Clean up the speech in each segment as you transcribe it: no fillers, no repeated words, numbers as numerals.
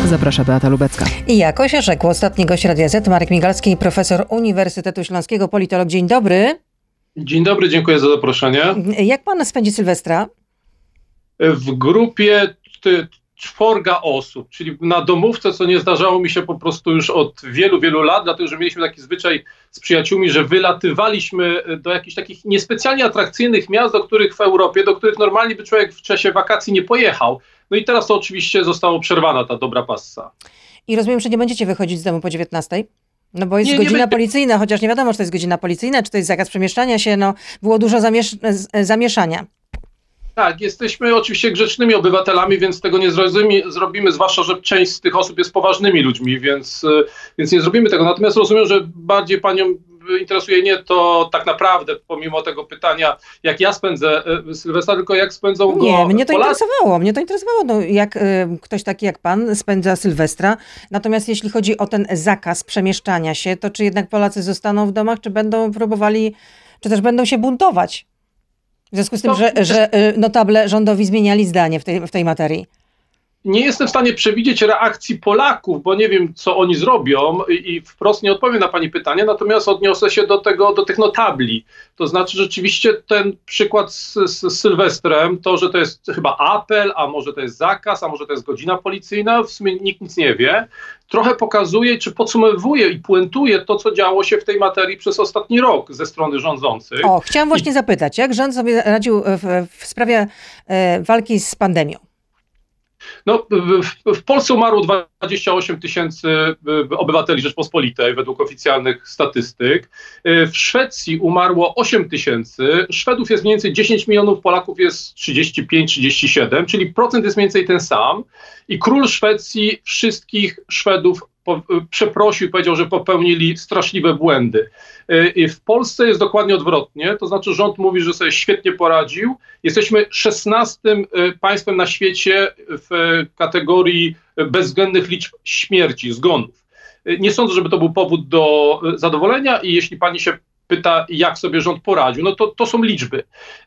Zaprasza Beata Lubecka. I jako się rzekło, ostatni gość Radia Z, Marek Migalski, profesor Uniwersytetu Śląskiego, politolog. Dzień dobry. Dzień dobry, dziękuję za zaproszenie. Jak pan spędzi Sylwestra? W grupie 4 osób, czyli na domówce, co nie zdarzało mi się po prostu już od wielu, wielu lat, dlatego że mieliśmy taki zwyczaj z przyjaciółmi, że wylatywaliśmy do jakichś takich niespecjalnie atrakcyjnych miast, w Europie, do których normalnie by człowiek w czasie wakacji nie pojechał. No i teraz to oczywiście zostało przerwana ta dobra passa. I rozumiem, że nie będziecie wychodzić z domu po 19:00? No bo jest godzina policyjna, chociaż nie wiadomo, czy to jest godzina policyjna, czy to jest zakaz przemieszczania się, no było dużo zamieszania. Tak, jesteśmy oczywiście grzecznymi obywatelami, więc tego nie zrobimy, zwłaszcza, że część z tych osób jest poważnymi ludźmi, więc nie zrobimy tego. Natomiast rozumiem, że bardziej panią interesuje nie to tak naprawdę, pomimo tego pytania, jak ja spędzę Sylwestra, tylko jak spędzą go Nie, mnie to Polacy. interesowało, no, jak ktoś taki jak pan spędza Sylwestra. Natomiast jeśli chodzi o ten zakaz przemieszczania się, to czy jednak Polacy zostaną w domach, czy będą próbowali, czy też będą się buntować? W związku z tym, że notable rządowi zmieniali zdanie w tej materii. Nie jestem w stanie przewidzieć reakcji Polaków, bo nie wiem, co oni zrobią i wprost nie odpowiem na pani pytanie, natomiast odniosę się do tych notabli. To znaczy rzeczywiście ten przykład z Sylwestrem, to, że to jest chyba apel, a może to jest zakaz, a może to jest godzina policyjna, w sumie nikt nic nie wie, trochę pokazuje, czy podsumowuje i puentuje to, co działo się w tej materii przez ostatni rok ze strony rządzących. Chciałam właśnie zapytać, jak rząd sobie radził w sprawie walki z pandemią? No, w Polsce umarło 28 000 obywateli Rzeczpospolitej według oficjalnych statystyk. W Szwecji umarło 8 000. Szwedów jest mniej więcej 10 milionów, Polaków jest 35-37, czyli procent jest mniej więcej ten sam. I król Szwecji wszystkich Szwedów przeprosił, powiedział, że popełnili straszliwe błędy. W Polsce jest dokładnie odwrotnie, to znaczy rząd mówi, że sobie świetnie poradził. Jesteśmy 16. państwem na świecie w kategorii bezwzględnych liczb śmierci, zgonów. Nie sądzę, żeby to był powód do zadowolenia i jeśli pani się pyta, jak sobie rząd poradził, no to są liczby.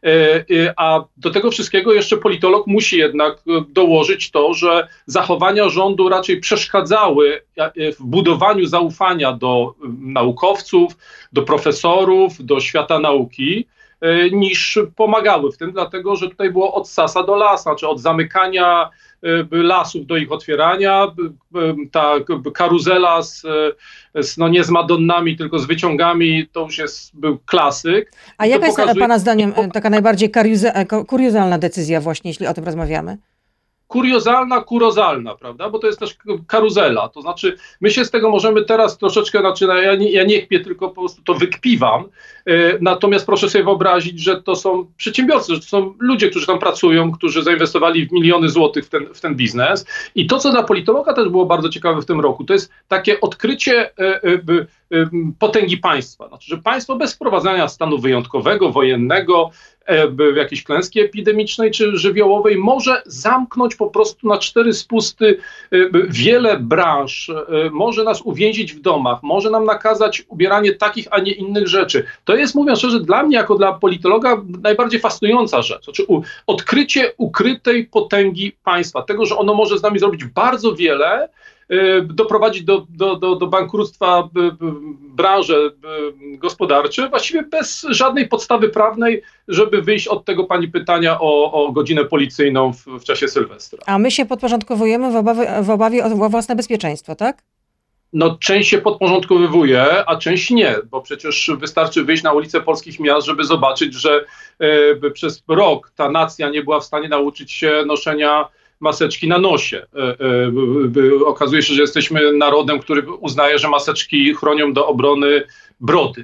A do tego wszystkiego jeszcze politolog musi jednak dołożyć to, że zachowania rządu raczej przeszkadzały w budowaniu zaufania do naukowców, do profesorów, do świata nauki, niż pomagały w tym, dlatego że tutaj było od sasa do lasa, znaczy od zamykania lasów do ich otwierania, ta karuzela nie z Madonnami, tylko z wyciągami, to już był klasyk. A jaka jest pana zdaniem taka najbardziej kuriozalna decyzja właśnie, jeśli o tym rozmawiamy? Kuriozalna, kurozalna, prawda? Bo to jest też karuzela. To znaczy, my się z tego możemy teraz troszeczkę, ja nie kpię, tylko po prostu to wykpiwam. Natomiast proszę sobie wyobrazić, że to są przedsiębiorcy, że to są ludzie, którzy tam pracują, którzy zainwestowali w miliony złotych w ten biznes. I to, co dla politologa też było bardzo ciekawe w tym roku, to jest takie odkrycie potęgi państwa. Znaczy, że państwo bez wprowadzania stanu wyjątkowego, wojennego, jakiejś klęski epidemicznej czy żywiołowej może zamknąć po prostu na 4 spusty wiele branż, może nas uwięzić w domach, może nam nakazać ubieranie takich, a nie innych rzeczy. To jest, mówiąc szczerze, dla mnie jako dla politologa najbardziej fascynująca rzecz. Znaczy odkrycie ukrytej potęgi państwa, tego, że ono może z nami zrobić bardzo wiele, doprowadzić do bankructwa branże gospodarcze, właściwie bez żadnej podstawy prawnej, żeby wyjść od tego pani pytania o godzinę policyjną w czasie Sylwestra. A my się podporządkowujemy w obawie o własne bezpieczeństwo, tak? No, część się podporządkowywuje, a część nie, bo przecież wystarczy wyjść na ulice polskich miast, żeby zobaczyć, że przez rok ta nacja nie była w stanie nauczyć się noszenia maseczki na nosie. Okazuje się, że jesteśmy narodem, który uznaje, że maseczki chronią do obrony brody.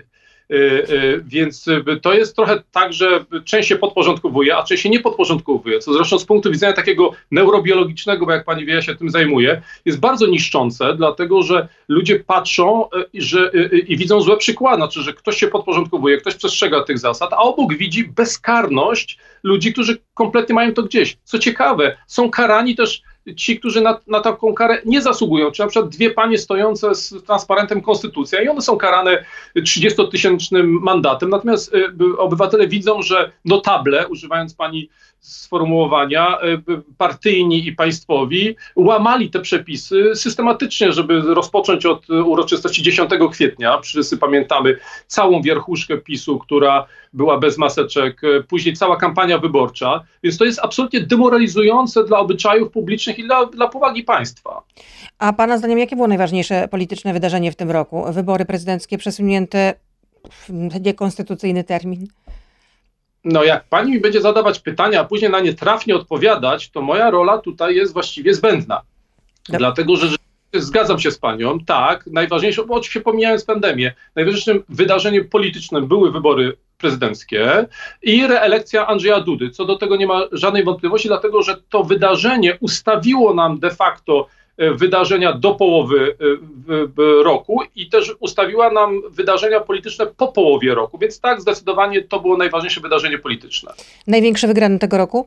Więc to jest trochę tak, że część się podporządkowuje, a część się nie podporządkowuje, co zresztą z punktu widzenia takiego neurobiologicznego, bo jak pani wie, ja się tym zajmuję, jest bardzo niszczące, dlatego że ludzie patrzą i widzą złe przykłady, znaczy, że ktoś się podporządkowuje, ktoś przestrzega tych zasad, a obok widzi bezkarność ludzi, którzy kompletnie mają to gdzieś. Co ciekawe, są karani też ci, którzy na taką karę nie zasługują, czy na przykład dwie panie stojące z transparentem Konstytucja i one są karane 30-tysięcznym mandatem, natomiast obywatele widzą, że notable, używając pani sformułowania, partyjni i państwowi łamali te przepisy systematycznie, żeby rozpocząć od uroczystości 10 kwietnia. Wszyscy pamiętamy całą wierchuszkę PiS-u, która była bez maseczek, później cała kampania wyborcza, więc to jest absolutnie demoralizujące dla obyczajów publicznych i dla powagi państwa. A pana zdaniem, jakie było najważniejsze polityczne wydarzenie w tym roku? Wybory prezydenckie przesunięte w niekonstytucyjny termin? No jak pani mi będzie zadawać pytania, a później na nie trafnie odpowiadać, to moja rola tutaj jest właściwie zbędna. Dlatego, że zgadzam się z panią, tak, najważniejsze, bo oczywiście pomijając pandemię, najważniejszym wydarzeniem politycznym były wybory prezydenckie i reelekcja Andrzeja Dudy. Co do tego nie ma żadnej wątpliwości, dlatego że to wydarzenie ustawiło nam de facto wydarzenia do połowy roku i też ustawiła nam wydarzenia polityczne po połowie roku. Więc tak, zdecydowanie to było najważniejsze wydarzenie polityczne. Największy wygrany tego roku?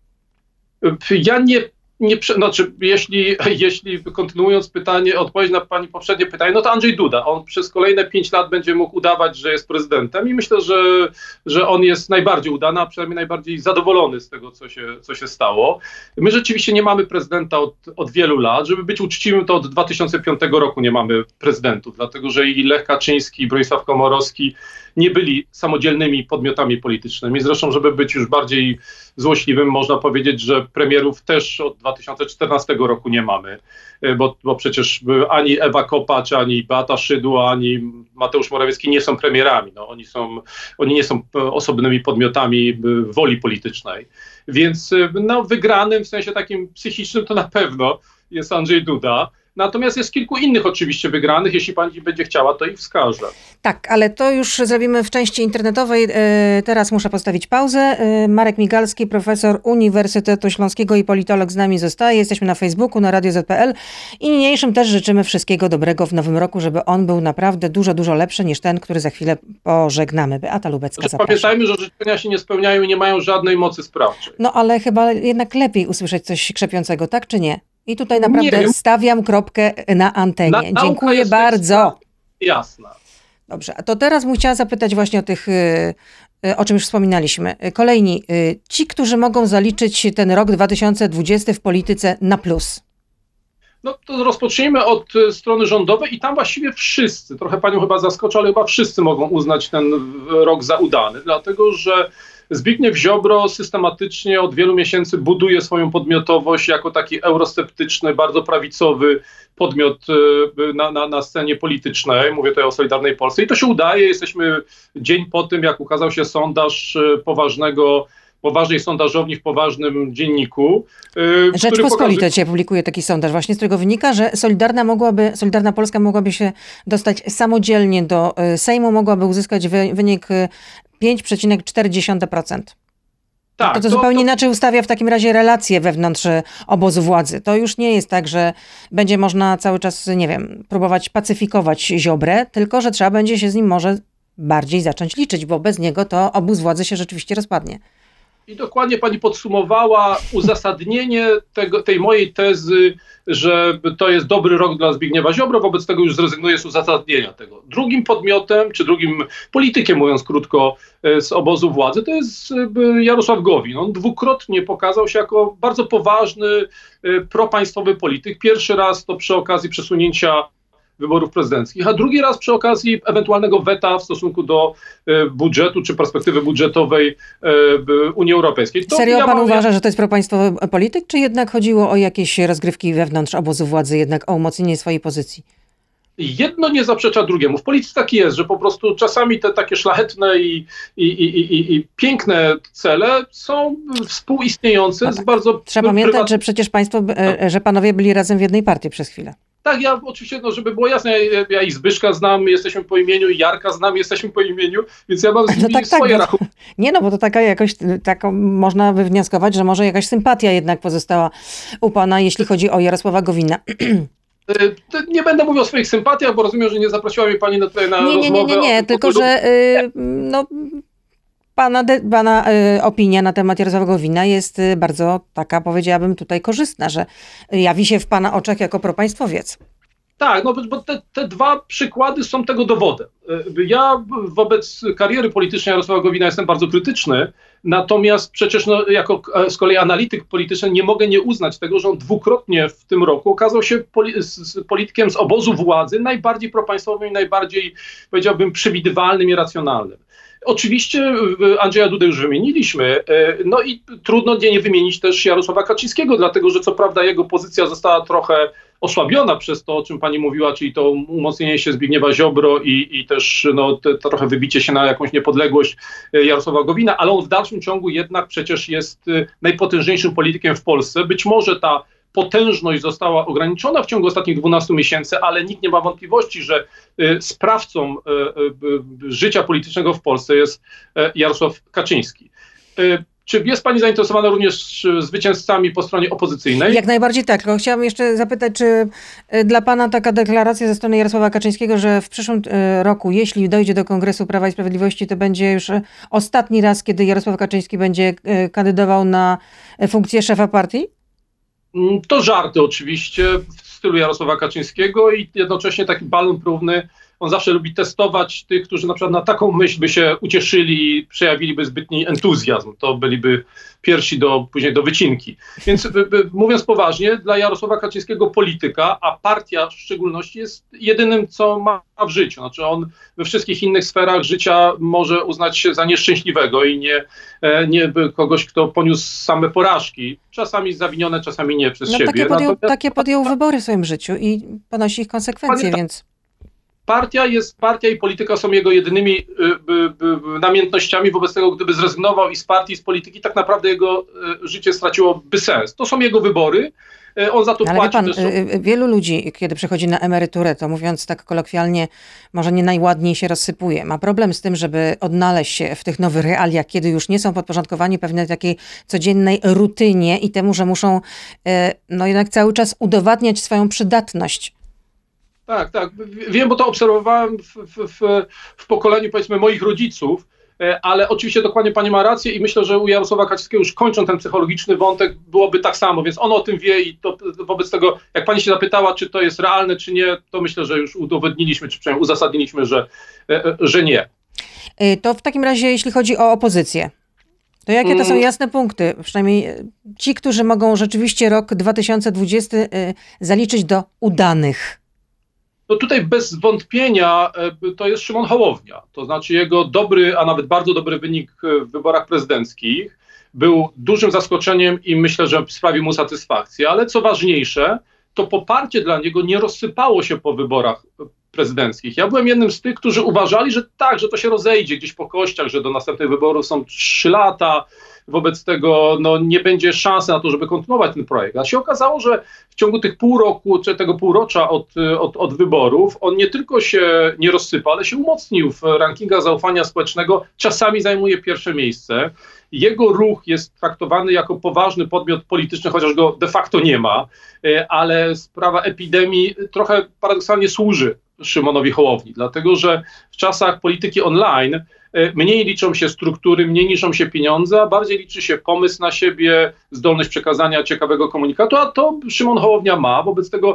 Ja znaczy, jeśli kontynuując odpowiedź na pani poprzednie pytanie, no to Andrzej Duda. On przez kolejne 5 lat będzie mógł udawać, że jest prezydentem i myślę, że on jest najbardziej udany, a przynajmniej najbardziej zadowolony z tego, co się stało. My rzeczywiście nie mamy prezydenta od wielu lat. Żeby być uczciwym, to od 2005 roku nie mamy prezydentów, dlatego że i Lech Kaczyński, i Bronisław Komorowski nie byli samodzielnymi podmiotami politycznymi. Zresztą, żeby być już bardziej złośliwym, można powiedzieć, że premierów też od 2014 roku nie mamy, bo przecież ani Ewa Kopacz, ani Beata Szydło, ani Mateusz Morawiecki nie są premierami. No, oni nie są osobnymi podmiotami woli politycznej. Więc no, wygranym w sensie takim psychicznym to na pewno jest Andrzej Duda. Natomiast jest kilku innych oczywiście wygranych. Jeśli pani będzie chciała, to ich wskażę. Tak, ale to już zrobimy w części internetowej. Teraz muszę postawić pauzę. Marek Migalski, profesor Uniwersytetu Śląskiego i politolog z nami zostaje. Jesteśmy na Facebooku, na Radio ZPL i niniejszym też życzymy wszystkiego dobrego w nowym roku, żeby on był naprawdę dużo, dużo lepszy niż ten, który za chwilę pożegnamy. Beata Lubecka, zapraszam. Pamiętajmy, że życzenia się nie spełniają i nie mają żadnej mocy sprawczej. No ale chyba jednak lepiej usłyszeć coś krzepiącego, tak czy nie? I tutaj naprawdę stawiam kropkę na antenie. Dziękuję bardzo. Jasna. Dobrze, a to teraz bym chciała zapytać właśnie o tych, o czym już wspominaliśmy. Kolejni, ci, którzy mogą zaliczyć ten rok 2020 w polityce na plus. No to rozpocznijmy od strony rządowej i tam właściwie wszyscy, trochę panią chyba zaskoczę, ale chyba wszyscy mogą uznać ten rok za udany, dlatego że Zbigniew Ziobro systematycznie od wielu miesięcy buduje swoją podmiotowość jako taki eurosceptyczny, bardzo prawicowy podmiot na scenie politycznej. Mówię tutaj o Solidarnej Polsce i to się udaje. Jesteśmy dzień po tym, jak ukazał się sondaż poważnej sondażowni w poważnym dzienniku. Rzeczpospolita dzisiaj publikuje taki sondaż właśnie, z którego wynika, że Solidarna Polska mogłaby się dostać samodzielnie do Sejmu, mogłaby uzyskać wynik 5,4%. Tak, to zupełnie inaczej ustawia w takim razie relacje wewnątrz obozu władzy. To już nie jest tak, że będzie można cały czas, nie wiem, próbować pacyfikować Ziobrę, tylko że trzeba będzie się z nim może bardziej zacząć liczyć, bo bez niego to obóz władzy się rzeczywiście rozpadnie. I dokładnie pani podsumowała uzasadnienie tej mojej tezy, że to jest dobry rok dla Zbigniewa Ziobro, wobec tego już zrezygnuję z uzasadnienia tego. Drugim podmiotem, czy drugim politykiem, mówiąc krótko, z obozu władzy, to jest Jarosław Gowin. On dwukrotnie pokazał się jako bardzo poważny, propaństwowy polityk. Pierwszy raz to przy okazji przesunięcia wyborów prezydenckich, a drugi raz przy okazji ewentualnego weta w stosunku do budżetu czy perspektywy budżetowej Unii Europejskiej. Serio pan uważa, że to jest propaństwowy polityk, czy jednak chodziło o jakieś rozgrywki wewnątrz obozu władzy, jednak o umocnienie swojej pozycji? Jedno nie zaprzecza drugiemu. W polityce tak jest, że po prostu czasami te takie szlachetne i piękne cele są współistniejące no z tak. bardzo... Trzeba pamiętać, że przecież że panowie byli razem w jednej partii przez chwilę. Tak, ja oczywiście, żeby było jasne, ja i Zbyszka znam, jesteśmy po imieniu, i Jarka znam, jesteśmy po imieniu, więc ja mam z nimi swoje rachunki. Nie no, bo to taką można wywnioskować, że może jakaś sympatia jednak pozostała u pana, jeśli chodzi o Jarosława Gowina. Nie będę mówił o swoich sympatiach, bo rozumiem, że nie zaprosiła mnie pani na rozmowę. Nie, tylko że Pana opinia na temat Jarosława Gowina jest bardzo taka, powiedziałabym tutaj korzystna, że jawi się w pana oczach jako propaństwowiec. Tak, no bo te dwa przykłady są tego dowodem. Ja wobec kariery politycznej Jarosława Gowina jestem bardzo krytyczny, natomiast przecież jako z kolei analityk polityczny nie mogę nie uznać tego, że on dwukrotnie w tym roku okazał się politykiem z obozu władzy najbardziej propaństwowym i najbardziej, powiedziałbym, przewidywalnym i racjonalnym. Oczywiście Andrzeja Dudę już wymieniliśmy, no i trudno nie wymienić też Jarosława Kaczyńskiego, dlatego że co prawda jego pozycja została trochę osłabiona przez to, o czym pani mówiła, czyli to umocnienie się Zbigniewa Ziobro i też trochę wybicie się na jakąś niepodległość Jarosława Gowina, ale on w dalszym ciągu jednak przecież jest najpotężniejszym politykiem w Polsce. Być może ta potężność została ograniczona w ciągu ostatnich 12 miesięcy, ale nikt nie ma wątpliwości, że sprawcą życia politycznego w Polsce jest Jarosław Kaczyński. Czy jest pani zainteresowana również zwycięzcami po stronie opozycyjnej? Jak najbardziej tak. Tylko chciałam jeszcze zapytać, czy dla pana taka deklaracja ze strony Jarosława Kaczyńskiego, że w przyszłym roku, jeśli dojdzie do Kongresu Prawa i Sprawiedliwości, to będzie już ostatni raz, kiedy Jarosław Kaczyński będzie kandydował na funkcję szefa partii? To żarty oczywiście w stylu Jarosława Kaczyńskiego i jednocześnie taki balon próbny. On zawsze lubi testować tych, którzy na przykład na taką myśl by się ucieszyli i przejawiliby zbytni entuzjazm. To byliby pierwsi później do wycinki. Więc mówiąc poważnie, dla Jarosława Kaczyńskiego polityka, a partia w szczególności jest jedynym, co ma w życiu. Znaczy on we wszystkich innych sferach życia może uznać się za nieszczęśliwego i nie kogoś, kto poniósł same porażki. Czasami zawinione, czasami nie przez siebie. Takie podjął wybory w swoim życiu i ponosi ich konsekwencje, więc... Partia i polityka są jego jedynymi namiętnościami, wobec tego gdyby zrezygnował i z partii, i z polityki, tak naprawdę jego życie straciłoby sens. To są jego wybory, on za to ale płaci. Wie pan, wielu ludzi, kiedy przechodzi na emeryturę, to mówiąc tak kolokwialnie, może nie najładniej się rozsypuje. Ma problem z tym, żeby odnaleźć się w tych nowych realiach, kiedy już nie są podporządkowani pewnej takiej codziennej rutynie i temu, że muszą jednak cały czas udowadniać swoją przydatność. Tak. Wiem, bo to obserwowałem w pokoleniu, powiedzmy, moich rodziców, ale oczywiście dokładnie pani ma rację i myślę, że u Jarosława Kaczyńskiego, już kończąc ten psychologiczny wątek, byłoby tak samo, więc on o tym wie i to wobec tego, jak pani się zapytała, czy to jest realne, czy nie, to myślę, że już udowodniliśmy, czy przynajmniej uzasadniliśmy, że nie. To w takim razie, jeśli chodzi o opozycję, to jakie to są jasne punkty? Przynajmniej ci, którzy mogą rzeczywiście rok 2020 zaliczyć do udanych. No tutaj bez wątpienia to jest Szymon Hołownia. To znaczy jego dobry, a nawet bardzo dobry wynik w wyborach prezydenckich był dużym zaskoczeniem i myślę, że sprawił mu satysfakcję. Ale co ważniejsze, to poparcie dla niego nie rozsypało się po wyborach prezydenckich. Ja byłem jednym z tych, którzy uważali, że tak, że to się rozejdzie gdzieś po kościach, że do następnych wyborów są 3 lata. Wobec tego nie będzie szansy na to, żeby kontynuować ten projekt. A się okazało, że w ciągu tych pół roku, czy tego półrocza od wyborów, on nie tylko się nie rozsypa, ale się umocnił w rankingach zaufania społecznego. Czasami zajmuje pierwsze miejsce. Jego ruch jest traktowany jako poważny podmiot polityczny, chociaż go de facto nie ma, ale sprawa epidemii trochę paradoksalnie służy Szymonowi Hołowni, dlatego że w czasach polityki online mniej liczą się struktury, mniej liczą się pieniądze, a bardziej liczy się pomysł na siebie, zdolność przekazania ciekawego komunikatu, a to Szymon Hołownia ma, wobec tego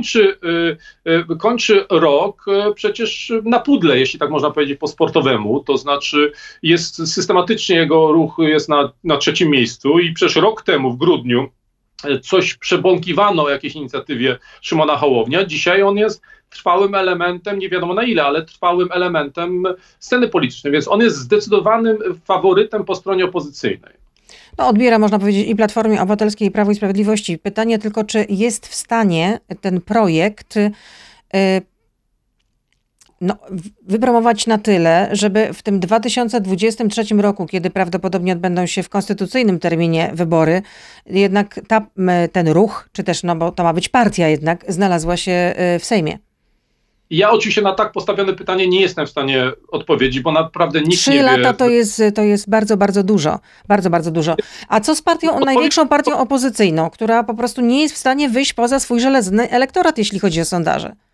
kończy rok przecież na pudle, jeśli tak można powiedzieć po sportowemu, to znaczy jest systematycznie jego ruch jest na 3. miejscu i przecież rok temu w grudniu coś przebąkiwano o jakiejś inicjatywie Szymona Hołownia. Dzisiaj on jest trwałym elementem, nie wiadomo na ile, ale trwałym elementem sceny politycznej, więc on jest zdecydowanym faworytem po stronie opozycyjnej. Odbiera, można powiedzieć, i Platformie Obywatelskiej, i Prawu i Sprawiedliwości. Pytanie tylko, czy jest w stanie ten projekt wypromować na tyle, żeby w tym 2023 roku, kiedy prawdopodobnie odbędą się w konstytucyjnym terminie wybory, jednak ten ruch, czy też, bo to ma być partia jednak, znalazła się w Sejmie. Ja oczywiście na tak postawione pytanie nie jestem w stanie odpowiedzieć, bo naprawdę nikt nie wie. 3 lata to jest bardzo, bardzo dużo. Bardzo, bardzo dużo. A co z największą partią opozycyjną, która po prostu nie jest w stanie wyjść poza swój żelazny elektorat, jeśli chodzi o sondaże?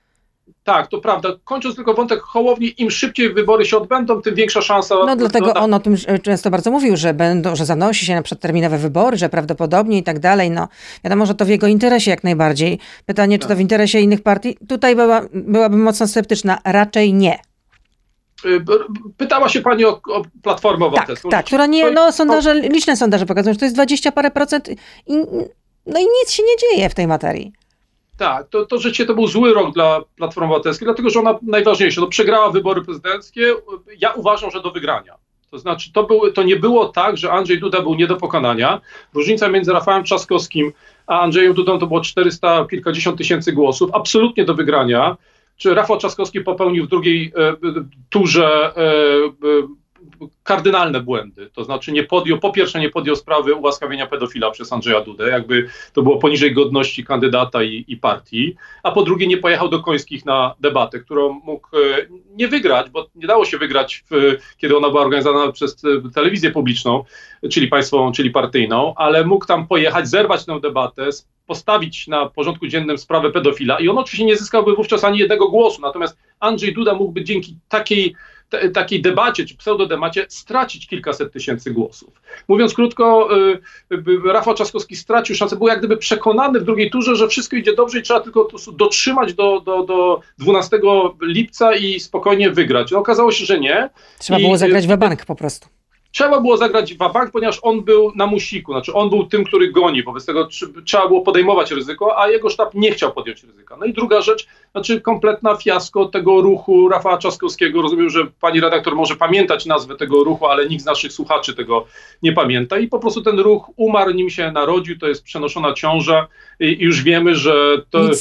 Tak, to prawda. Kończąc tylko wątek Hołowni, im szybciej wybory się odbędą, tym większa szansa. No dlatego on o tym często bardzo mówił, że zanosi się na przedterminowe wybory, że prawdopodobnie i tak dalej. No wiadomo, że to w jego interesie jak najbardziej. Pytanie, czy to w interesie innych partii? Tutaj byłabym mocno sceptyczna. Raczej nie. Pytała się pani o Platformę Obywatelską. Tak, która nie, no liczne sondaże pokazują, że to jest 20 parę procent no i nic się nie dzieje w tej materii. Tak, to rzeczywiście to był zły rok dla Platformy Obywatelskiej, dlatego że ona najważniejsze, przegrała wybory prezydenckie. Ja uważam, że do wygrania. To znaczy, to nie było tak, że Andrzej Duda był nie do pokonania. Różnica między Rafałem Trzaskowskim a Andrzejem Dudą to było 400 kilkadziesiąt tysięcy głosów. Absolutnie do wygrania. Czy Rafał Trzaskowski popełnił w drugiej turze kardynalne błędy, to znaczy po pierwsze nie podjął sprawy ułaskawienia pedofila przez Andrzeja Dudę, jakby to było poniżej godności kandydata i partii, a po drugie nie pojechał do Końskich na debatę, którą mógł nie wygrać, bo nie dało się wygrać, kiedy ona była organizowana przez telewizję publiczną, czyli państwową, czyli partyjną, ale mógł tam pojechać, zerwać tę debatę, postawić na porządku dziennym sprawę pedofila i on oczywiście nie zyskałby wówczas ani jednego głosu, natomiast Andrzej Duda mógłby dzięki takiej debacie, czy pseudodebacie stracić kilkaset tysięcy głosów. Mówiąc krótko, Rafał Trzaskowski stracił szansę, był jak gdyby przekonany w drugiej turze, że wszystko idzie dobrze i trzeba tylko dotrzymać do 12 lipca i spokojnie wygrać. No, okazało się, że nie. Trzeba było zagrać w bank po prostu. Trzeba było zagrać w bank, ponieważ on był na musiku, znaczy on był tym, który goni, wobec tego trzeba było podejmować ryzyko, a jego sztab nie chciał podjąć ryzyka. No i druga rzecz, znaczy kompletna fiasko tego ruchu Rafała Trzaskowskiego. Rozumiem, że pani redaktor może pamiętać nazwę tego ruchu, ale nikt z naszych słuchaczy tego nie pamięta i po prostu ten ruch umarł, nim się narodził, to jest przenoszona ciąża i już wiemy, że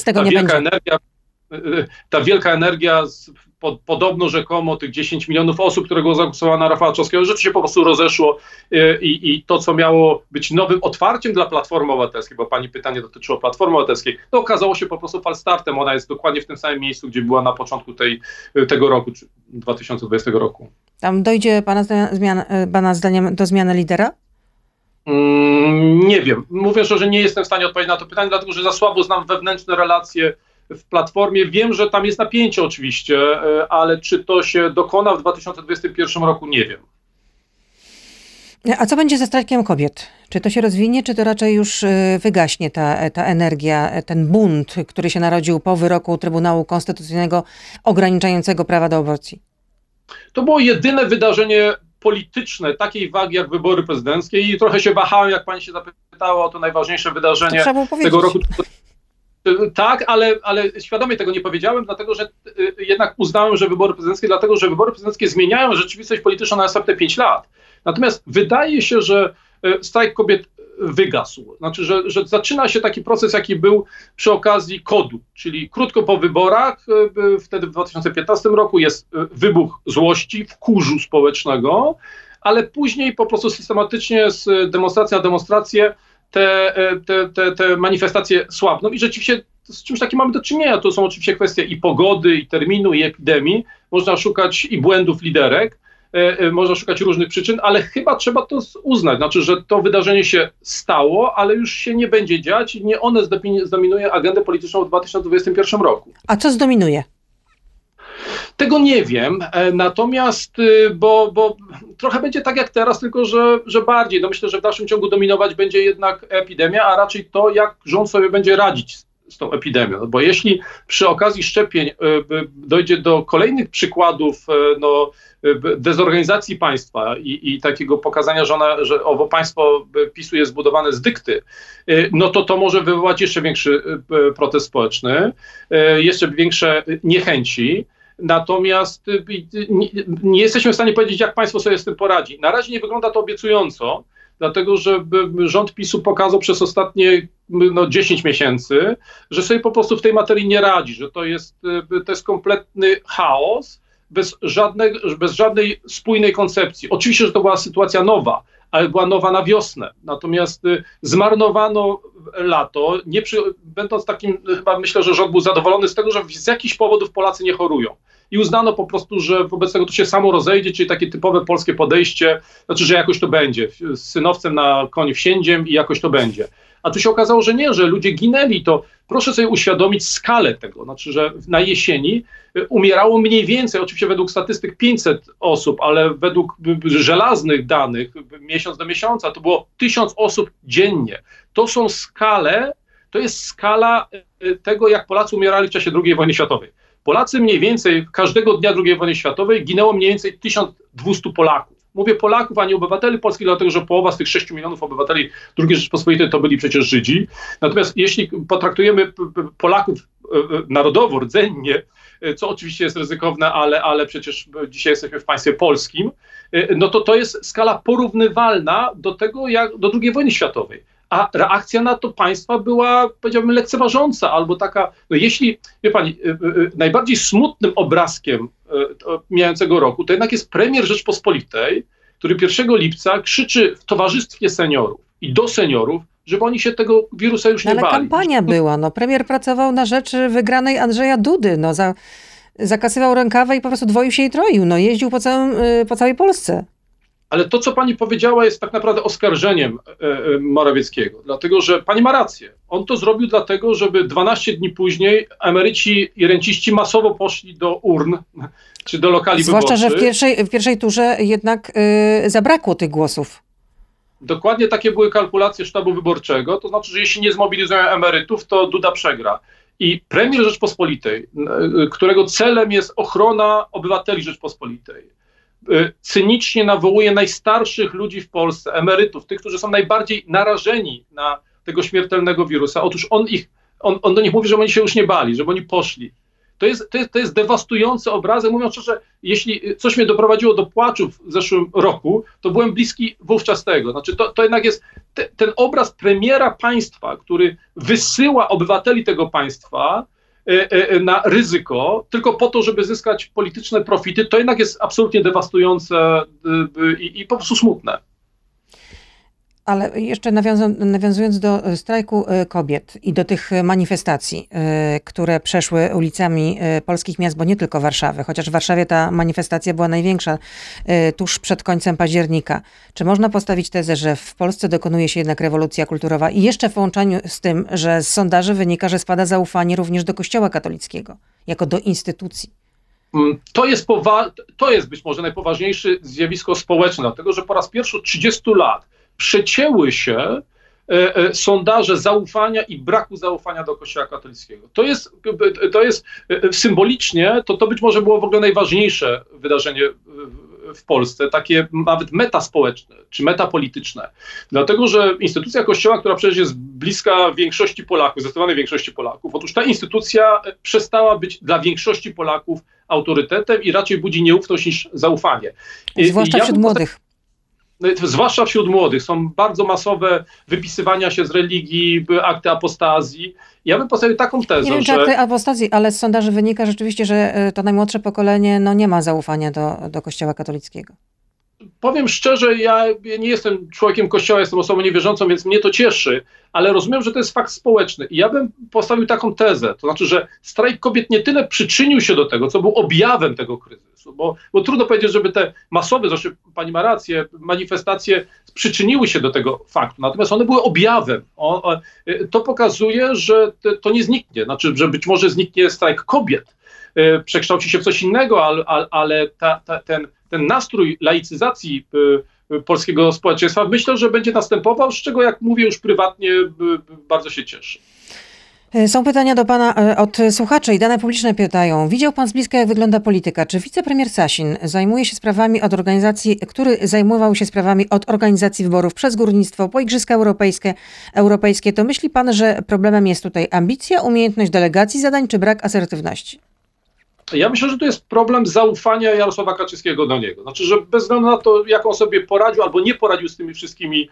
ta wielka energia podobno rzekomo tych 10 milionów osób, które zagłosowało na Rafała Trzaskowskiego, rzeczywiście po prostu rozeszło i to, co miało być nowym otwarciem dla Platformy Obywatelskiej, bo pani pytanie dotyczyło Platformy Obywatelskiej, to okazało się po prostu falstartem. Ona jest dokładnie w tym samym miejscu, gdzie była na początku tego roku, czy 2020 roku. Tam dojdzie pana zdaniem do zmiany lidera? Nie wiem. Mówię szczerze, nie jestem w stanie odpowiedzieć na to pytanie, dlatego że za słabo znam wewnętrzne relacje w Platformie. Wiem, że tam jest napięcie oczywiście, ale czy to się dokona w 2021 roku, nie wiem. A co będzie ze strajkiem kobiet? Czy to się rozwinie, czy to raczej już wygaśnie ta energia, ten bunt, który się narodził po wyroku Trybunału Konstytucyjnego ograniczającego prawa do aborcji? To było jedyne wydarzenie polityczne takiej wagi jak wybory prezydenckie i trochę się wahałem, jak pani się zapytała o to najważniejsze wydarzenie tego roku. Tak, ale świadomie tego nie powiedziałem, dlatego że jednak uznałem, że wybory prezydenckie zmieniają rzeczywistość polityczną na następne 5 lat. Natomiast wydaje się, że strajk kobiet wygasł. Znaczy, że zaczyna się taki proces, jaki był przy okazji KOD-u, czyli krótko po wyborach, wtedy w 2015 roku jest wybuch złości, wkurzu społecznego, ale później po prostu systematycznie z demonstracji na demonstrację te manifestacje słabną i rzeczywiście z czymś takim mamy do czynienia. To są oczywiście kwestie i pogody, i terminu, i epidemii. Można szukać i błędów liderek, można szukać różnych przyczyn, ale chyba trzeba to uznać. Znaczy, że to wydarzenie się stało, ale już się nie będzie dziać i nie one zdominuje agendę polityczną w 2021 roku. A co zdominuje? Tego nie wiem, natomiast, bo trochę będzie tak jak teraz, tylko że bardziej. No myślę, że w dalszym ciągu dominować będzie jednak epidemia, a raczej to, jak rząd sobie będzie radzić z tą epidemią. Bo jeśli przy okazji szczepień dojdzie do kolejnych przykładów dezorganizacji państwa i takiego pokazania, że owo państwo PiS-u jest zbudowane z dykty, no to może wywołać jeszcze większy protest społeczny, jeszcze większe niechęci. Natomiast nie jesteśmy w stanie powiedzieć, jak państwo sobie z tym poradzi. Na razie nie wygląda to obiecująco, dlatego że rząd PiS-u pokazał przez ostatnie 10 miesięcy, że sobie po prostu w tej materii nie radzi, że to jest kompletny chaos, bez żadnej spójnej koncepcji. Oczywiście, że to była sytuacja nowa, ale była nowa na wiosnę. Natomiast zmarnowano lato, będąc takim, chyba myślę, że rząd był zadowolony z tego, że z jakichś powodów Polacy nie chorują. I uznano po prostu, że wobec tego to się samo rozejdzie, czyli takie typowe polskie podejście, znaczy, że jakoś to będzie. Z synowcem na koń wsiędziem i jakoś to będzie. A tu się okazało, że nie, że ludzie ginęli. To proszę sobie uświadomić skalę tego. Znaczy, że na jesieni umierało mniej więcej, oczywiście według statystyk 500 osób, ale według żelaznych danych miesiąc do miesiąca to było 1000 osób dziennie. To jest skala tego, jak Polacy umierali w czasie II wojny światowej. Polacy mniej więcej, każdego dnia II wojny światowej ginęło mniej więcej 1200 Polaków. Mówię Polaków, a nie obywateli polskich, dlatego że połowa z tych 6 milionów obywateli II Rzeczypospolitej to byli przecież Żydzi. Natomiast jeśli potraktujemy Polaków narodowo, rdzennie, co oczywiście jest ryzykowne, ale przecież dzisiaj jesteśmy w państwie polskim, no to jest skala porównywalna do tego, jak do II wojny światowej. A reakcja na to państwa była, powiedziałbym, lekceważąca, albo taka, no jeśli, wie pani, najbardziej smutnym obrazkiem mijającego roku to jednak jest premier Rzeczpospolitej, który 1 lipca krzyczy w towarzystwie seniorów i do seniorów, żeby oni się tego wirusa już nie bali. Ale kampania była, premier pracował na rzecz wygranej Andrzeja Dudy, zakasywał rękawa i po prostu dwoił się i troił, jeździł po całej Polsce. Ale to, co pani powiedziała, jest tak naprawdę oskarżeniem Morawieckiego, dlatego że pani ma rację. On to zrobił dlatego, żeby 12 dni później emeryci i renciści masowo poszli do urn czy do lokali wyborczych. Zwłaszcza, że w pierwszej turze jednak zabrakło tych głosów. Dokładnie takie były kalkulacje sztabu wyborczego, to znaczy, że jeśli nie zmobilizują emerytów, to Duda przegra. I premier Rzeczpospolitej, którego celem jest ochrona obywateli Rzeczpospolitej, cynicznie nawołuje najstarszych ludzi w Polsce, emerytów, tych, którzy są najbardziej narażeni na tego śmiertelnego wirusa. Otóż on do nich mówi, że oni się już nie bali, żeby oni poszli. To jest dewastujący obrazek. Mówiąc szczerze, jeśli coś mnie doprowadziło do płaczu w zeszłym roku, to byłem bliski wówczas tego. Znaczy to jednak jest ten obraz premiera państwa, który wysyła obywateli tego państwa na ryzyko, tylko po to, żeby zyskać polityczne profity, to jednak jest absolutnie dewastujące i po prostu smutne. Ale jeszcze nawiązując do strajku kobiet i do tych manifestacji, które przeszły ulicami polskich miast, bo nie tylko Warszawy, chociaż w Warszawie ta manifestacja była największa tuż przed końcem października. Czy można postawić tezę, że w Polsce dokonuje się jednak rewolucja kulturowa i jeszcze w połączeniu z tym, że z sondaży wynika, że spada zaufanie również do Kościoła katolickiego, jako do instytucji? To jest być może najpoważniejsze zjawisko społeczne, dlatego że po raz pierwszy od 30 lat przecięły się sondaże zaufania i braku zaufania do Kościoła katolickiego. To jest symbolicznie, to być może było w ogóle najważniejsze wydarzenie w Polsce, takie nawet metaspołeczne czy metapolityczne. Dlatego, że instytucja Kościoła, która przecież jest bliska większości Polaków, zdecydowanej większości Polaków, otóż ta instytucja przestała być dla większości Polaków autorytetem i raczej budzi nieufność niż zaufanie. Zwłaszcza wśród młodych. Zwłaszcza wśród młodych. Są bardzo masowe wypisywania się z religii, akty apostazji. Ja bym postawił taką tezę, nie wiem, czy akty apostazji, ale z sondaży wynika rzeczywiście, że to najmłodsze pokolenie nie ma zaufania do Kościoła katolickiego. Powiem szczerze, ja nie jestem człowiekiem Kościoła, jestem osobą niewierzącą, więc mnie to cieszy, ale rozumiem, że to jest fakt społeczny. I ja bym postawił taką tezę, to znaczy, że strajk kobiet nie tyle przyczynił się do tego, co był objawem tego kryzysu, bo trudno powiedzieć, żeby te masowe, zresztą pani ma rację, manifestacje przyczyniły się do tego faktu, natomiast one były objawem. To pokazuje, że to nie zniknie, znaczy, że być może zniknie strajk kobiet, przekształci się w coś innego, ale ten nastrój laicyzacji polskiego społeczeństwa myślę, że będzie następował, z czego, jak mówię już prywatnie, bardzo się cieszę. Są pytania do pana od słuchaczy i dane publiczne pytają. Widział pan z bliska, jak wygląda polityka. Czy wicepremier Sasin zajmuje się sprawami który zajmował się sprawami od organizacji wyborów przez górnictwo po Igrzyska Europejskie, to myśli pan, że problemem jest tutaj ambicja, umiejętność delegacji zadań czy brak asertywności? Ja myślę, że to jest problem zaufania Jarosława Kaczyńskiego do niego. Znaczy, że bez względu na to, jak on sobie poradził albo nie poradził z tymi wszystkimi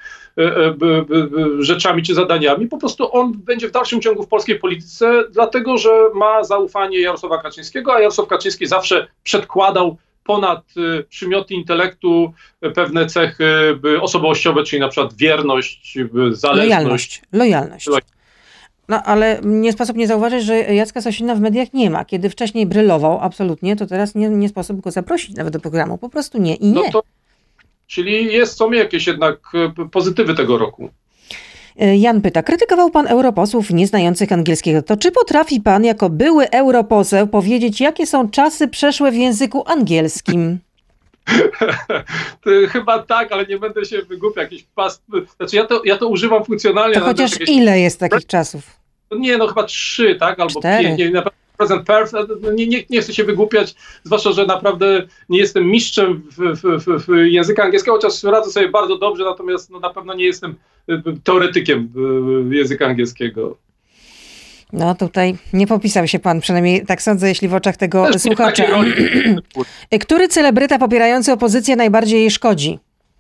rzeczami czy zadaniami, po prostu on będzie w dalszym ciągu w polskiej polityce, dlatego że ma zaufanie Jarosława Kaczyńskiego, a Jarosław Kaczyński zawsze przedkładał ponad przymioty intelektu pewne cechy osobowościowe, czyli na przykład wierność, zależność. Lojalność. Ale nie sposób nie zauważyć, że Jacka Sasina w mediach nie ma. Kiedy wcześniej brylował absolutnie, to teraz nie sposób go zaprosić nawet do programu. Po prostu nie i nie. Czyli są jakieś jednak pozytywy tego roku. Jan pyta, krytykował pan europosłów nieznających angielskiego. To czy potrafi pan jako były europoseł powiedzieć, jakie są czasy przeszłe w języku angielskim? Chyba tak, ale nie będę się wygłupiał. Znaczy ja to używam funkcjonalnie. To chociaż ile jest takich czasów? Nie, no chyba 3, tak? Albo 4. 5. Present perfect. Nie chcę się wygłupiać, zwłaszcza, że naprawdę nie jestem mistrzem w języka angielskiego, chociaż radzę sobie bardzo dobrze, natomiast no, na pewno nie jestem teoretykiem języka angielskiego. No tutaj nie popisał się pan, przynajmniej tak sądzę, jeśli w oczach tego Też słuchacza. roli. Który celebryta popierający opozycję najbardziej jej szkodzi?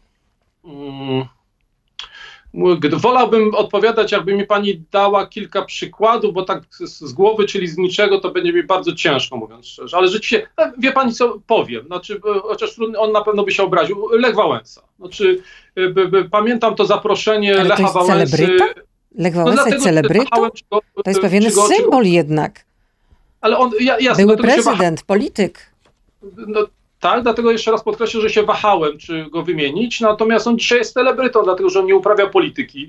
Wolałbym odpowiadać, jakby mi pani dała kilka przykładów, bo tak z głowy, czyli z niczego, to będzie mi bardzo ciężko, mówiąc szczerze. Ale rzeczywiście, wie pani co, powiem, znaczy, chociaż on na pewno by się obraził. Lech Wałęsa. Znaczy, pamiętam to zaproszenie Ale Lecha to jest Wałęsy. celebryta? Lech Wałęsa jest celebrytą? To jest pewien symbol jednak. Ale on, jasne, Były prezydent, polityk. No, tak, dlatego jeszcze raz podkreślę, że się wahałem, czy go wymienić, natomiast on dzisiaj jest celebrytą, dlatego że on nie uprawia polityki.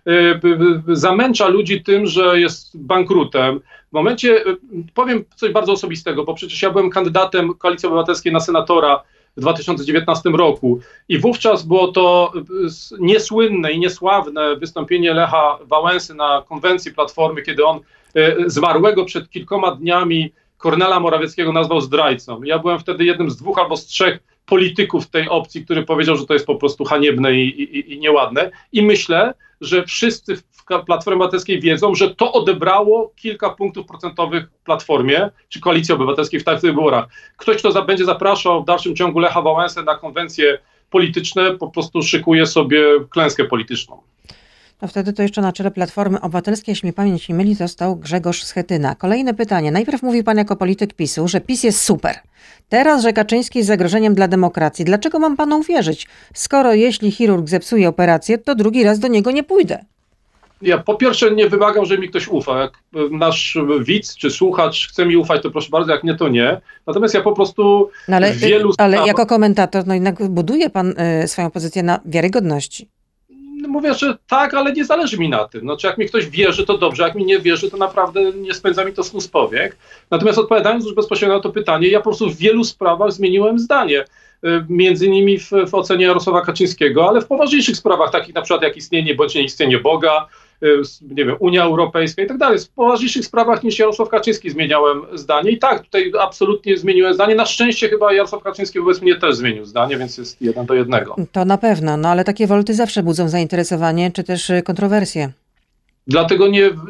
Zamęcza ludzi tym, że jest bankrutem. W momencie, powiem coś bardzo osobistego, bo przecież ja byłem kandydatem Koalicji Obywatelskiej na senatora w 2019 roku i wówczas było to niesłynne i niesławne wystąpienie Lecha Wałęsy na konwencji Platformy, kiedy on zmarłego przed kilkoma dniami Kornela Morawieckiego nazwał zdrajcą. Ja byłem wtedy jednym z 2 albo z 3 polityków tej opcji, który powiedział, że to jest po prostu haniebne i nieładne. I myślę, że wszyscy w Platformie Obywatelskiej wiedzą, że to odebrało kilka punktów procentowych Platformie czy Koalicji Obywatelskiej w tych wyborach. Ktoś, kto będzie zapraszał w dalszym ciągu Lecha Wałęsę na konwencje polityczne, po prostu szykuje sobie klęskę polityczną. No wtedy to jeszcze na czele Platformy Obywatelskiej, jeśli mnie pamięć nie myli, został Grzegorz Schetyna. Kolejne pytanie. Najpierw mówił pan jako polityk PiS-u, że PiS jest super. Teraz, że Kaczyński jest zagrożeniem dla demokracji. Dlaczego mam panu uwierzyć? Skoro jeśli chirurg zepsuje operację, to drugi raz do niego nie pójdę. Ja po pierwsze nie wymagam, żeby mi ktoś ufa. Jak nasz widz czy słuchacz chce mi ufać, to proszę bardzo, jak nie, to nie. Natomiast ja po prostu No wielu ale jako komentator, no jednak buduje pan swoją pozycję na wiarygodności. Mówię, że tak, ale nie zależy mi na tym. Znaczy, jak mi ktoś wierzy, to dobrze, jak mi nie wierzy, to naprawdę nie spędza mi to snu z powiek. Natomiast odpowiadając już bezpośrednio na to pytanie, ja po prostu w wielu sprawach zmieniłem zdanie. Między innymi w ocenie Jarosława Kaczyńskiego, ale w poważniejszych sprawach, takich na przykład jak istnienie bądź nieistnienie Boga, nie wiem, Unia Europejska i tak dalej. W poważniejszych sprawach niż Jarosław Kaczyński zmieniałem zdanie. I tak, tutaj absolutnie zmieniłem zdanie. Na szczęście chyba Jarosław Kaczyński wobec mnie też zmienił zdanie, więc jest 1:1. To na pewno, no ale takie wolty zawsze budzą zainteresowanie, czy też kontrowersje. Dlatego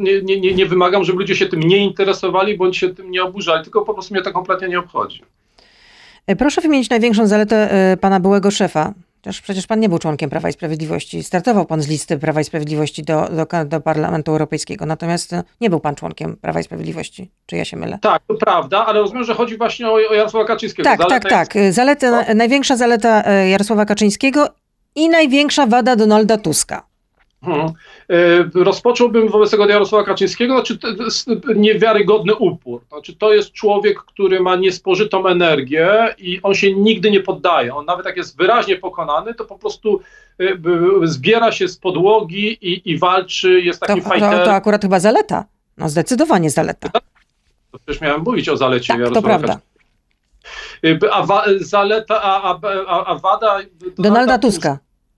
nie wymagam, żeby ludzie się tym nie interesowali, bądź się tym nie oburzali, tylko po prostu mnie to kompletnie nie obchodzi. Proszę wymienić największą zaletę pana byłego szefa. Przecież pan nie był członkiem Prawa i Sprawiedliwości. Startował pan z listy Prawa i Sprawiedliwości do Parlamentu Europejskiego. Natomiast nie był pan członkiem Prawa i Sprawiedliwości. Czy ja się mylę? Tak, to prawda, ale rozumiem, że chodzi właśnie o Jarosława Kaczyńskiego. Tak. Największa zaleta Jarosława Kaczyńskiego i największa wada Donalda Tuska. Rozpocząłbym wobec tego Jarosława Kaczyńskiego, znaczy niewiarygodny upór. Znaczy, to jest człowiek, który ma niespożytą energię i on się nigdy nie poddaje. On nawet jak jest wyraźnie pokonany, to po prostu zbiera się z podłogi i walczy, jest taki fighter. To akurat chyba zaleta. No zdecydowanie zaleta. To przecież miałem mówić o zalecie Jarosława to prawda. A wada Donalda Tuska.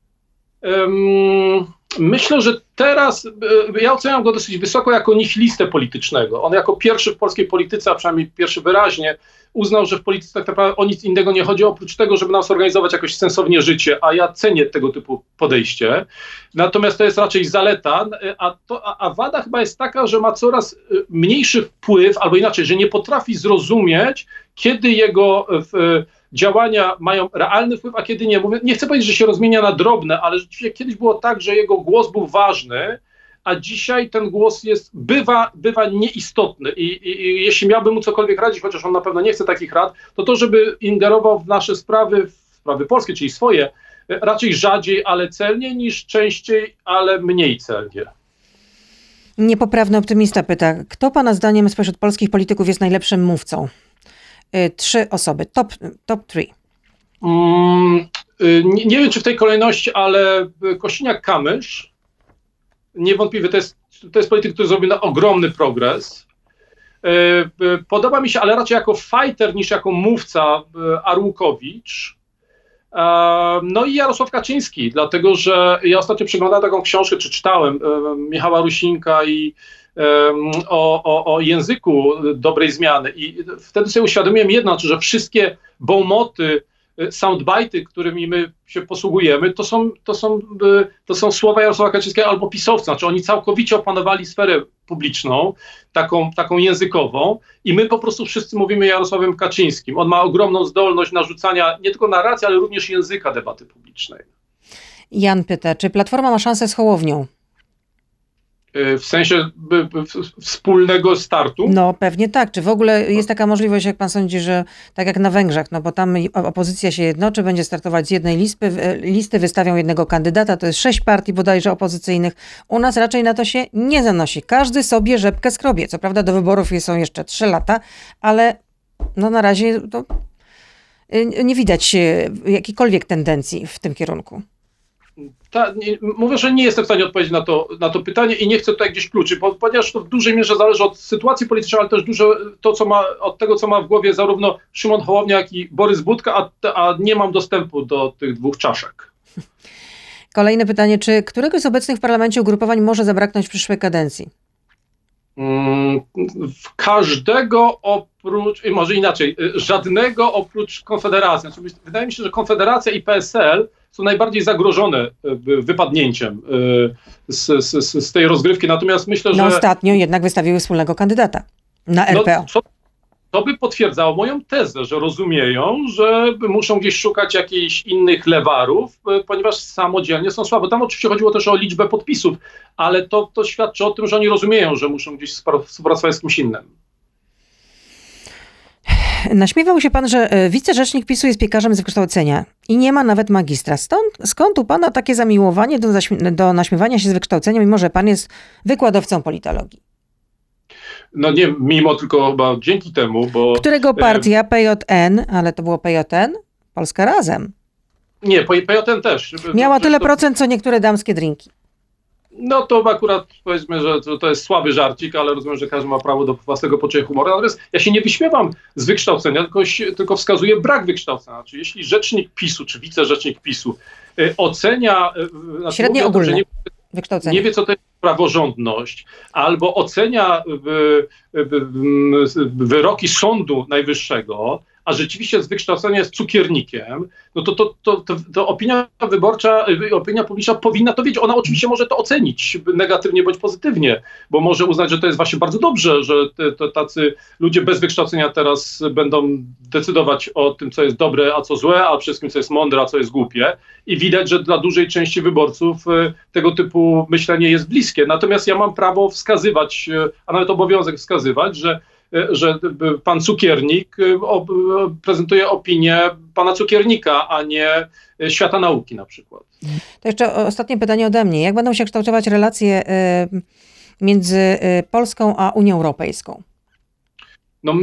Myślę, że teraz ja oceniam go dosyć wysoko jako nihilistę politycznego. On jako pierwszy w polskiej polityce, a przynajmniej pierwszy wyraźnie, uznał, że w polityce tak naprawdę o nic innego nie chodzi, oprócz tego, żeby nam zorganizować jakoś sensownie życie, a ja cenię tego typu podejście. Natomiast to jest raczej zaleta, a wada chyba jest taka, że ma coraz mniejszy wpływ, albo inaczej, że nie potrafi zrozumieć, kiedy jego działania mają realny wpływ, a kiedy nie. Nie chcę powiedzieć, że się rozmienia na drobne, ale rzeczywiście kiedyś było tak, że jego głos był ważny, a dzisiaj ten głos bywa nieistotny. I jeśli miałbym mu cokolwiek radzić, chociaż on na pewno nie chce takich rad, to żeby ingerował w nasze sprawy polskie, czyli swoje, raczej rzadziej, ale celnie, niż częściej, ale mniej celnie. Niepoprawny optymista pyta, kto pana zdaniem spośród polskich polityków jest najlepszym mówcą? 3 osoby, top 3. Nie wiem, czy w tej kolejności, ale Kosiniak-Kamysz, niewątpliwie to jest polityk, który zrobił ogromny progres. Podoba mi się, ale raczej jako fighter niż jako mówca, Arłukowicz. No i Jarosław Kaczyński, dlatego że ja ostatnio przeglądałem taką książkę, czy czytałem Michała Rusinka i o języku dobrej zmiany i wtedy sobie uświadomiłem jedno, że wszystkie bonmoty, soundbite'y, którymi my się posługujemy, to są słowa Jarosława Kaczyńskiego albo pisowca, znaczy oni całkowicie opanowali sferę publiczną, taką językową i my po prostu wszyscy mówimy Jarosławem Kaczyńskim. On ma ogromną zdolność narzucania nie tylko narracji, ale również języka debaty publicznej. Jan pyta, czy Platforma ma szansę z Hołownią? W sensie wspólnego startu? No pewnie tak. Czy w ogóle jest taka możliwość, jak pan sądzi, że tak jak na Węgrzech, no bo tam opozycja się jednoczy, będzie startować z jednej listy, wystawią jednego kandydata, to jest 6 partii bodajże opozycyjnych. U nas raczej na to się nie zanosi. Każdy sobie rzepkę skrobie. Co prawda do wyborów są jeszcze 3 lata, ale no na razie to nie widać jakiejkolwiek tendencji w tym kierunku. Mówię, że nie jestem w stanie odpowiedzieć na to pytanie i nie chcę tutaj gdzieś kluczy, ponieważ to w dużej mierze zależy od sytuacji politycznej, ale też dużo od tego, co ma w głowie zarówno Szymon Hołownia, jak i Borys Budka, a nie mam dostępu do tych 2 czaszek. Kolejne pytanie, czy któregoś z obecnych w parlamencie ugrupowań może zabraknąć w przyszłej kadencji? Każdego oprócz, może inaczej, żadnego oprócz Konfederacji. Znaczy, wydaje mi się, że Konfederacja i PSL są najbardziej zagrożone wypadnięciem z tej rozgrywki. Natomiast myślę, że... ostatnio jednak wystawiły wspólnego kandydata na RPO. To by potwierdzało moją tezę, że rozumieją, że muszą gdzieś szukać jakichś innych lewarów, ponieważ samodzielnie są słabe. Tam oczywiście chodziło też o liczbę podpisów, ale to świadczy o tym, że oni rozumieją, że muszą gdzieś współpracować z kimś innym. Naśmiewał się pan, że wicerzecznik PiS-u jest piekarzem z wykształcenia i nie ma nawet magistra. Skąd u pana takie zamiłowanie do naśmiewania się z wykształcenia, mimo że pan jest wykładowcą politologii? No nie mimo, tylko chyba dzięki temu, bo... Którego partia? PJN, ale to było PJN? Polska Razem. Nie, PJN też. Miała tyle procent, co niektóre damskie drinki. No to akurat powiedzmy, że to jest słaby żarcik, ale rozumiem, że każdy ma prawo do własnego poczucia humoru. Natomiast ja się nie wyśmiewam z wykształcenia, tylko wskazuję brak wykształcenia. Znaczy, jeśli rzecznik PiS-u, czy wicerzecznik PiS-u ocenia... Średnie ogólne wykształcenie. Nie wie, co to jest praworządność, albo ocenia wyroki Sądu Najwyższego, a rzeczywiście z wykształcenia jest cukiernikiem, no to opinia wyborcza, opinia publiczna powinna to wiedzieć. Ona oczywiście może to ocenić negatywnie bądź pozytywnie, bo może uznać, że to jest właśnie bardzo dobrze, że tacy ludzie bez wykształcenia teraz będą decydować o tym, co jest dobre, a co złe, a przede wszystkim, co jest mądre, a co jest głupie. I widać, że dla dużej części wyborców tego typu myślenie jest bliskie. Natomiast ja mam prawo wskazywać, a nawet obowiązek wskazywać, że pan cukiernik prezentuje opinię pana cukiernika, a nie świata nauki na przykład. To jeszcze ostatnie pytanie ode mnie. Jak będą się kształtować relacje między Polską a Unią Europejską? No,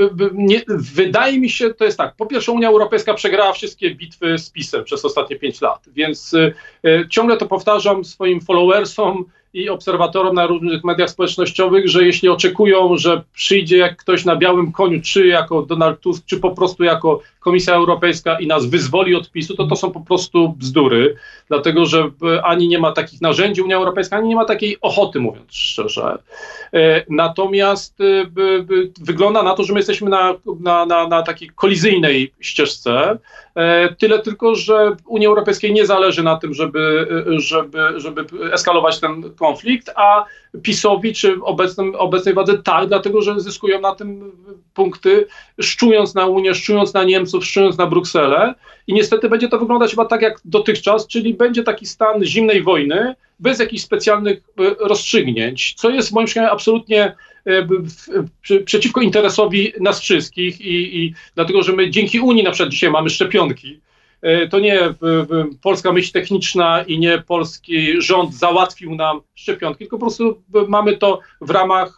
wydaje mi się, to jest tak. Po pierwsze, Unia Europejska przegrała wszystkie bitwy z PiS-em przez ostatnie 5 lat, więc ciągle to powtarzam swoim followersom i obserwatorom na różnych mediach społecznościowych, że jeśli oczekują, że przyjdzie jak ktoś na białym koniu, czy jako Donald Tusk, czy po prostu jako Komisja Europejska i nas wyzwoli od PiS-u, to są po prostu bzdury, dlatego że ani nie ma takich narzędzi Unia Europejska, ani nie ma takiej ochoty, mówiąc szczerze. Natomiast wygląda na to, że my jesteśmy na takiej kolizyjnej ścieżce, tyle tylko, że Unii Europejskiej nie zależy na tym, żeby eskalować ten konflikt, a PiS-owi czy obecnej władzy tak, dlatego że zyskują na tym punkty, szczując na Unię, szczując na Niemców, szczując na Brukselę i niestety będzie to wyglądać chyba tak jak dotychczas, czyli będzie taki stan zimnej wojny bez jakichś specjalnych rozstrzygnięć, co jest moim zdaniem absolutnie przeciwko interesowi nas wszystkich i dlatego, że my dzięki Unii na przykład dzisiaj mamy szczepionki. To nie polska myśl techniczna i nie polski rząd załatwił nam szczepionki, tylko po prostu mamy to w ramach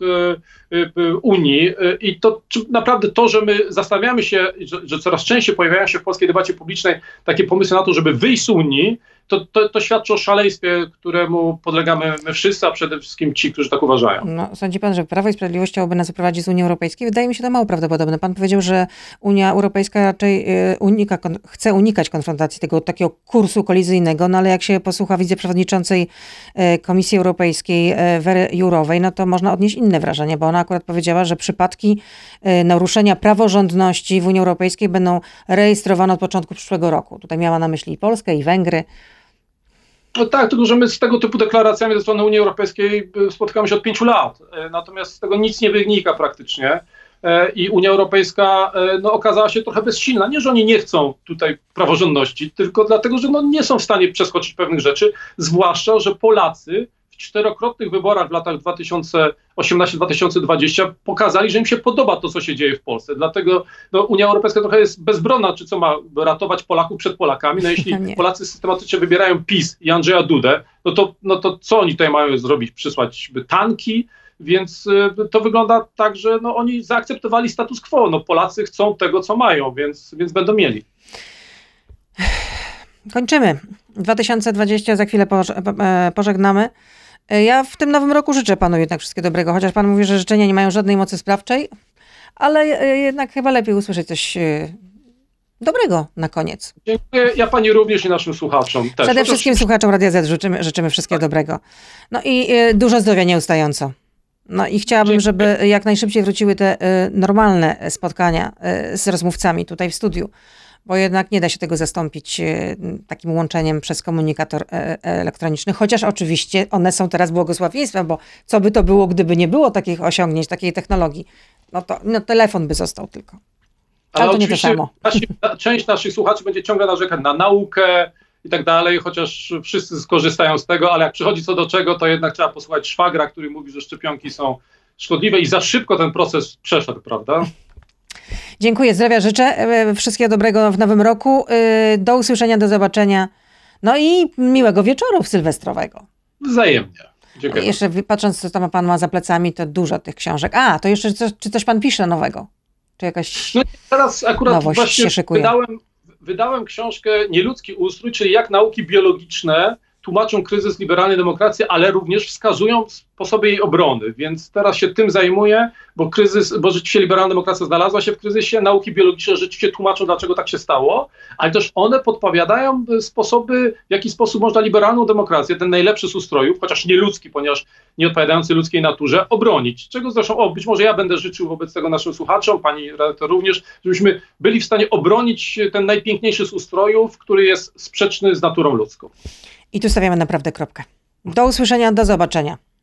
Unii i to naprawdę to, że my zastanawiamy się, że coraz częściej pojawiają się w polskiej debacie publicznej takie pomysły na to, żeby wyjść z Unii, to świadczy o szaleństwie, któremu podlegamy my wszyscy, a przede wszystkim ci, którzy tak uważają. No, sądzi pan, że Prawo i Sprawiedliwość chciałoby nas wyprowadzić z Unii Europejskiej? Wydaje mi się to mało prawdopodobne. Pan powiedział, że Unia Europejska raczej chce unikać konfrontacji tego takiego kursu kolizyjnego, no ale jak się posłucha wiceprzewodniczącej Komisji Europejskiej Wery Jourowej, no to można odnieść inne wrażenie, bo ona akurat powiedziała, że przypadki naruszenia praworządności w Unii Europejskiej będą rejestrowane od początku przyszłego roku. Tutaj miała na myśli i Polskę, i Węgry. No tak, tylko że my z tego typu deklaracjami ze strony Unii Europejskiej spotykamy się od 5 lat. Natomiast z tego nic nie wynika praktycznie. I Unia Europejska okazała się trochę bezsilna. Nie, że oni nie chcą tutaj praworządności, tylko dlatego, że nie są w stanie przeskoczyć pewnych rzeczy, zwłaszcza, że Polacy w 4-krotnych wyborach w latach 2018-2020 pokazali, że im się podoba to, co się dzieje w Polsce. Dlatego Unia Europejska trochę jest bezbronna, czy co ma ratować Polaków przed Polakami. No jeśli Polacy systematycznie wybierają PiS i Andrzeja Dudę, no to co oni tutaj mają zrobić? Przysłać tanki? Więc to wygląda tak, że oni zaakceptowali status quo. No Polacy chcą tego, co mają, więc będą mieli. Kończymy. 2020 za chwilę pożegnamy. Ja w tym nowym roku życzę panu jednak wszystkiego dobrego, chociaż pan mówi, że życzenia nie mają żadnej mocy sprawczej, ale jednak chyba lepiej usłyszeć coś dobrego na koniec. Dziękuję. Ja pani również i naszym słuchaczom też. Przede wszystkim słuchaczom Radia Z życzymy wszystkiego dobrego. No i dużo zdrowia nieustająco. No i chciałabym, żeby jak najszybciej wróciły te normalne spotkania z rozmówcami tutaj w studiu, bo jednak nie da się tego zastąpić takim łączeniem przez komunikator elektroniczny, chociaż oczywiście one są teraz błogosławieństwem, bo co by to było, gdyby nie było takich osiągnięć, takiej technologii, no telefon by został tylko. Ale to nie to samo. Część naszych słuchaczy będzie ciągle narzekać na naukę i tak dalej, chociaż wszyscy skorzystają z tego, ale jak przychodzi co do czego, to jednak trzeba posłuchać szwagra, który mówi, że szczepionki są szkodliwe i za szybko ten proces przeszedł, prawda? Dziękuję, zdrowia życzę, wszystkiego dobrego w nowym roku, do usłyszenia, do zobaczenia, no i miłego wieczoru sylwestrowego. Wzajemnie. Dziękuję. Jeszcze patrząc, co tam pan ma za plecami, to dużo tych książek. To jeszcze czy coś pan pisze nowego? Czy jakaś teraz akurat właśnie wydałem książkę Nieludzki ustrój, czyli jak nauki biologiczne tłumaczą kryzys liberalnej demokracji, ale również wskazują sposoby jej obrony. Więc teraz się tym zajmuję, bo rzeczywiście liberalna demokracja znalazła się w kryzysie, nauki biologiczne rzeczywiście tłumaczą, dlaczego tak się stało, ale też one podpowiadają sposoby, w jaki sposób można liberalną demokrację, ten najlepszy z ustrojów, chociaż nieludzki, ponieważ nie odpowiadający ludzkiej naturze, obronić. Czego zresztą, być może ja będę życzył wobec tego naszym słuchaczom, pani redaktor również, żebyśmy byli w stanie obronić ten najpiękniejszy z ustrojów, który jest sprzeczny z naturą ludzką. I tu stawiamy naprawdę kropkę. Do usłyszenia, do zobaczenia.